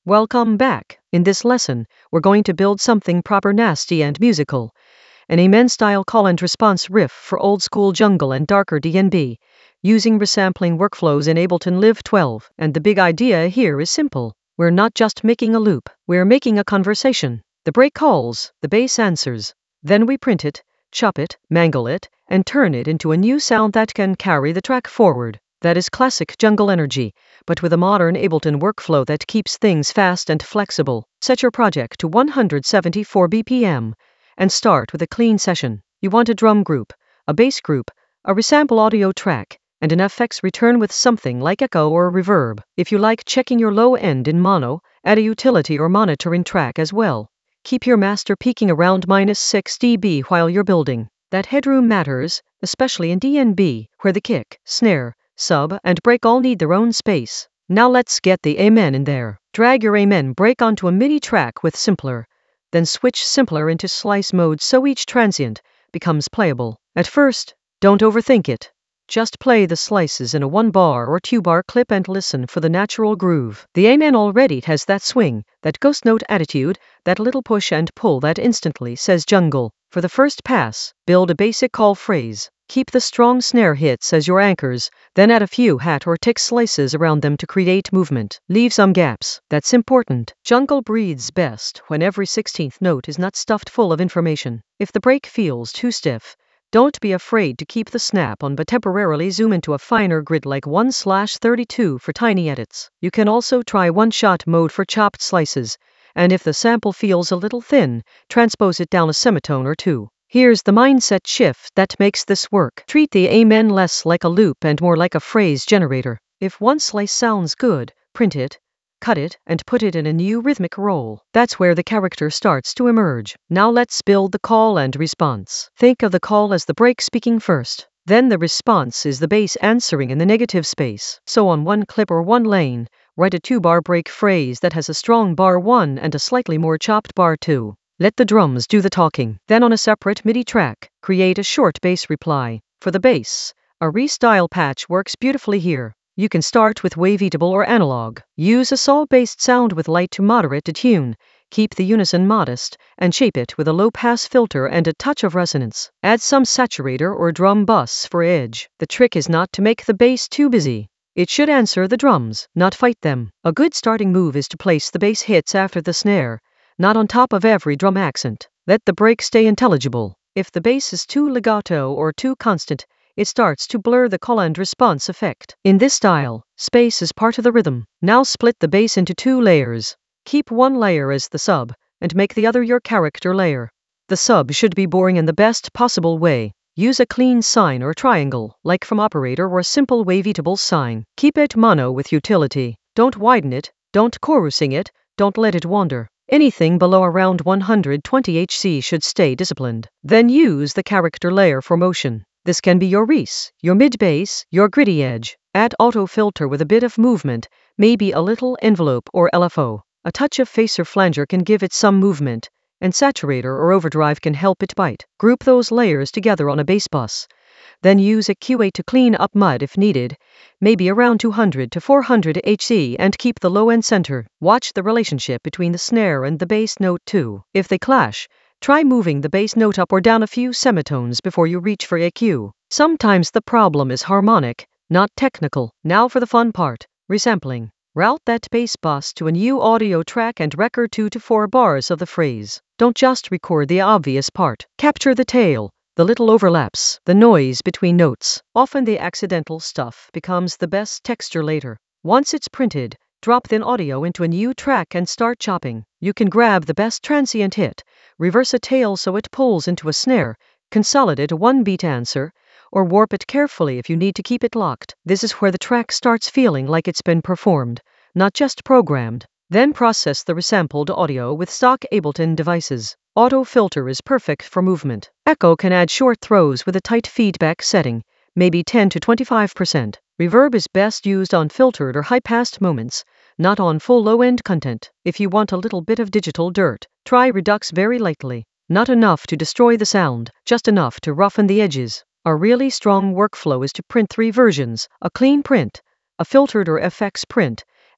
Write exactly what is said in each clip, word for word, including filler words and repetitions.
Welcome back. In this lesson, we're going to build something proper nasty and musical. An Amen-style call and response riff for old-school jungle and darker D and B, using resampling workflows in Ableton Live twelve. And the big idea here is simple. We're not just making a loop, we're making a conversation. The break calls, the bass answers. Then we print it, chop it, mangle it, and turn it into a new sound that can carry the track forward. That is classic jungle energy, but with a modern Ableton workflow that keeps things fast and flexible. Set your project to one hundred seventy-four B P M and start with a clean session. You want a drum group, a bass group, a resample audio track, and an F X return with something like echo or reverb. If you like checking your low end in mono, add a utility or monitoring track as well. Keep your master peaking around minus six D B while you're building. That headroom matters, especially in D and B, where the kick, snare, sub, and break all need their own space. Now let's get the Amen in there. Drag your Amen break onto a MIDI track with Simpler. Then switch Simpler into slice mode so each transient becomes playable. At first, don't overthink it. Just play the slices in a one bar or two bar clip and listen for the natural groove. The Amen already has that swing, that ghost note attitude, that little push and pull that instantly says jungle. For the first pass, build a basic call phrase. Keep the strong snare hits as your anchors, then add a few hat or tick slices around them to create movement. Leave some gaps. That's important. Jungle breathes best when every sixteenth note is not stuffed full of information. If the break feels too stiff, don't be afraid to keep the snap on but temporarily zoom into a finer grid like one slash thirty-two for tiny edits. You can also try one-shot mode for chopped slices, and if the sample feels a little thin, transpose it down a semitone or two. Here's the mindset shift that makes this work. Treat the Amen less like a loop and more like a phrase generator. If one slice sounds good, print it, cut it, and put it in a new rhythmic roll. That's where the character starts to emerge. Now let's build the call and response. Think of the call as the break speaking first. Then the response is the bass answering in the negative space. So on one clip or one lane, write a two-bar break phrase that has a strong bar one and a slightly more chopped bar two. Let the drums do the talking. Then on a separate MIDI track, create a short bass reply. For the bass, a restyle patch works beautifully here. You can start with wavetable or analog. Use a saw-based sound with light to moderate detune. Keep the unison modest, and shape it with a low-pass filter and a touch of resonance. Add some saturator or drum bus for edge. The trick is not to make the bass too busy. It should answer the drums, not fight them. A good starting move is to place the bass hits after the snare, not on top of every drum accent. Let the break stay intelligible. If the bass is too legato or too constant, it starts to blur the call and response effect. In this style, space is part of the rhythm. Now split the bass into two layers. Keep one layer as the sub, and make the other your character layer. The sub should be boring in the best possible way. Use a clean sine or triangle, like from Operator, or a simple wavetable sine. Keep it mono with utility. Don't widen it, don't chorusing it, don't let it wander. Anything below around one hundred twenty hertz should stay disciplined. Then use the character layer for motion. This can be your res, your mid-bass, your gritty edge. Add auto filter with a bit of movement, maybe a little envelope or L F O. A touch of phaser flanger can give it some movement, and saturator or overdrive can help it bite. Group those layers together on a bass bus. Then use a Q A to clean up mud if needed, maybe around two hundred to four hundred hertz, and keep the low end center. Watch the relationship between the snare and the bass note too. If they clash, try moving the bass note up or down a few semitones before you reach for E Q. Sometimes the problem is harmonic, not technical. Now for the fun part, resampling. Route that bass bus to a new audio track and record two to four bars of the phrase. Don't just record the obvious part. Capture the tail, the little overlaps, the noise between notes. Often the accidental stuff becomes the best texture later. Once it's printed, drop the audio into a new track and start chopping. You can grab the best transient hit, reverse a tail so it pulls into a snare, consolidate a one-beat answer, or warp it carefully if you need to keep it locked. This is where the track starts feeling like it's been performed, not just programmed. Then process the resampled audio with stock Ableton devices. Auto filter is perfect for movement. Echo can add short throws with a tight feedback setting, maybe ten to twenty-five percent. Reverb is best used on filtered or high-passed moments, not on full low-end content. If you want a little bit of digital dirt, try Redux very lightly. Not enough to destroy the sound, just enough to roughen the edges. A really strong workflow is to print three versions: a clean print, a filtered or F X print,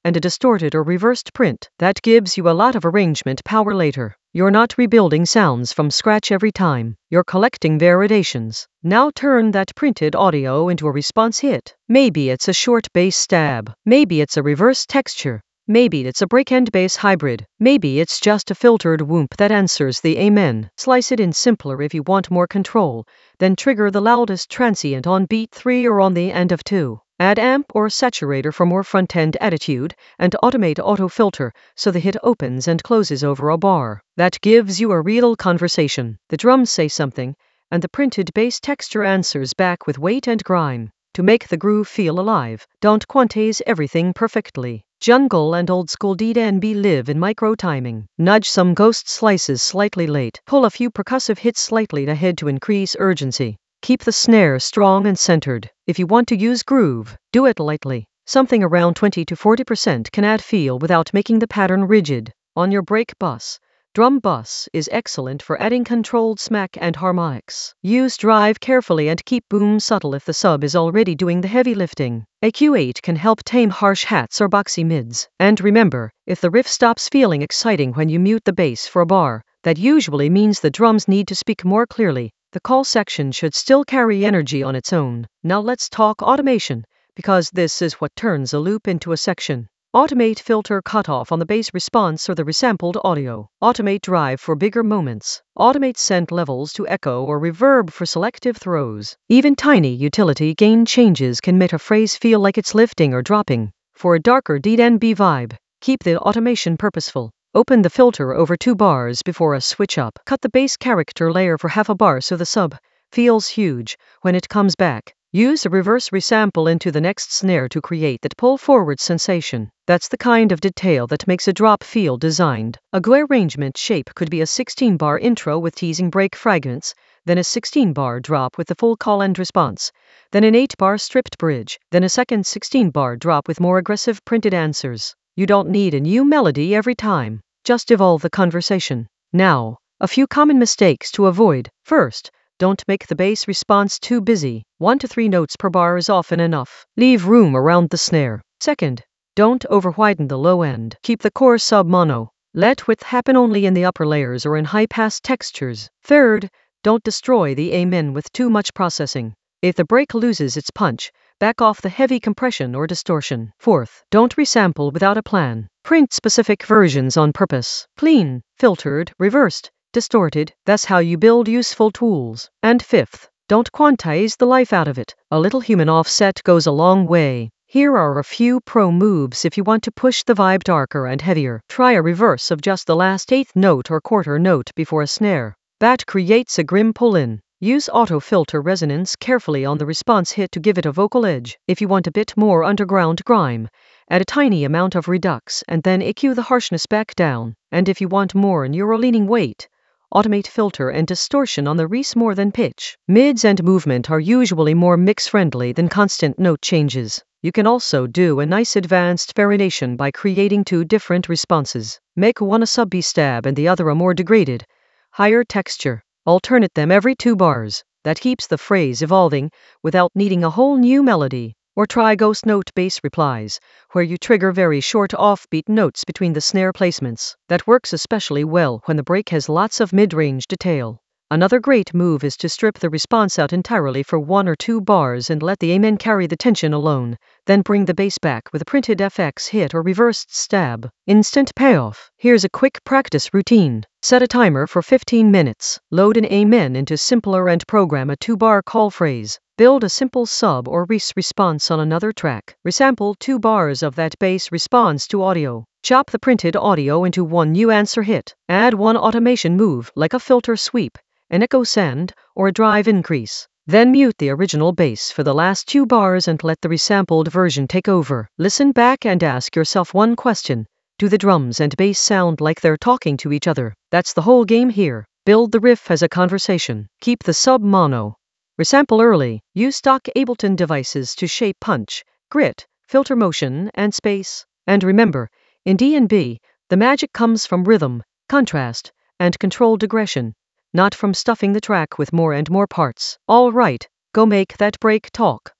and a distorted or reversed print. That gives you a lot of arrangement power later. You're not rebuilding sounds from scratch every time. You're collecting variations. Now turn that printed audio into a response hit. Maybe it's a short bass stab. Maybe it's a reverse texture. Maybe it's a break-end bass hybrid. Maybe it's just a filtered whoomp that answers the amen. Slice it in simpler if you want more control. Then trigger the loudest transient on beat three or on the end of two. Add amp or saturator for more front-end attitude, and automate auto-filter so the hit opens and closes over a bar. That gives you a real conversation. The drums say something, and the printed bass texture answers back with weight and grime. To make the groove feel alive, don't quantize everything perfectly. Jungle and old school D and B live in micro-timing. Nudge some ghost slices slightly late. Pull a few percussive hits slightly ahead to increase urgency. Keep the snare strong and centered. If you want to use groove, do it lightly. Something around twenty to forty percent can add feel without making the pattern rigid. On your break bus, drum bus is excellent for adding controlled smack and harmonics. Use drive carefully and keep boom subtle if the sub is already doing the heavy lifting. A Q eight can help tame harsh hats or boxy mids. And remember, if the riff stops feeling exciting when you mute the bass for a bar, that usually means the drums need to speak more clearly. The call section should still carry energy on its own. Now let's talk automation, because this is what turns a loop into a section. Automate filter cutoff on the bass response or the resampled audio. Automate drive for bigger moments. Automate send levels to echo or reverb for selective throws. Even tiny utility gain changes can make a phrase feel like it's lifting or dropping. For a darker D and B vibe, keep the automation purposeful. Open the filter over two bars before a switch up. Cut the bass character layer for half a bar so the sub feels huge when it comes back. Use a reverse resample into the next snare to create that pull forward sensation. That's the kind of detail that makes a drop feel designed. A G U arrangement shape could be a sixteen bar intro with teasing break fragments, then a sixteen bar drop with the full call and response, then an eight bar stripped bridge, then a second sixteen bar drop with more aggressive printed answers. You don't need a new melody every time. Just evolve the conversation. Now, a few common mistakes to avoid. First, don't make the bass response too busy. One to three notes per bar is often enough. Leave room around the snare. Second, don't over-widen the low end. Keep the core sub-mono. Let width happen only in the upper layers or in high-pass textures. Third, don't destroy the amen with too much processing. If the break loses its punch, back off the heavy compression or distortion. Fourth, don't resample without a plan. Print specific versions on purpose. Clean, filtered, reversed, distorted. That's how you build useful tools. And fifth, don't quantize the life out of it. A little human offset goes a long way. Here are a few pro moves if you want to push the vibe darker and heavier. Try a reverse of just the last eighth note or quarter note before a snare. That creates a grim pull-in. Use auto-filter resonance carefully on the response hit to give it a vocal edge. If you want a bit more underground grime, add a tiny amount of redux and then E Q the harshness back down. And if you want more neuro-leaning weight, automate filter and distortion on the res more than pitch. Mids and movement are usually more mix-friendly than constant note changes. You can also do a nice advanced variation by creating two different responses. Make one a sub-B stab and the other a more degraded, higher texture. Alternate them every two bars. That keeps the phrase evolving without needing a whole new melody. Or try ghost note bass replies, where you trigger very short offbeat notes between the snare placements. That works especially well when the break has lots of mid-range detail. Another great move is to strip the response out entirely for one or two bars and let the amen carry the tension alone, then bring the bass back with a printed F X hit or reversed stab. Instant payoff. Here's a quick practice routine. Set a timer for fifteen minutes. Load an amen into simpler and program a two-bar call phrase. Build a simple sub or res response on another track. Resample two bars of that bass response to audio. Chop the printed audio into one new answer hit. Add one automation move like a filter sweep, an echo send, or a drive increase. Then mute the original bass for the last two bars and let the resampled version take over. Listen back and ask yourself one question. Do the drums and bass sound like they're talking to each other? That's the whole game here. Build the riff as a conversation. Keep the sub mono. Resample early. Use stock Ableton devices to shape punch, grit, filter motion, and space. And remember, in D and B, the magic comes from rhythm, contrast, and controlled aggression, not from stuffing the track with more and more parts. All right, go make that break talk.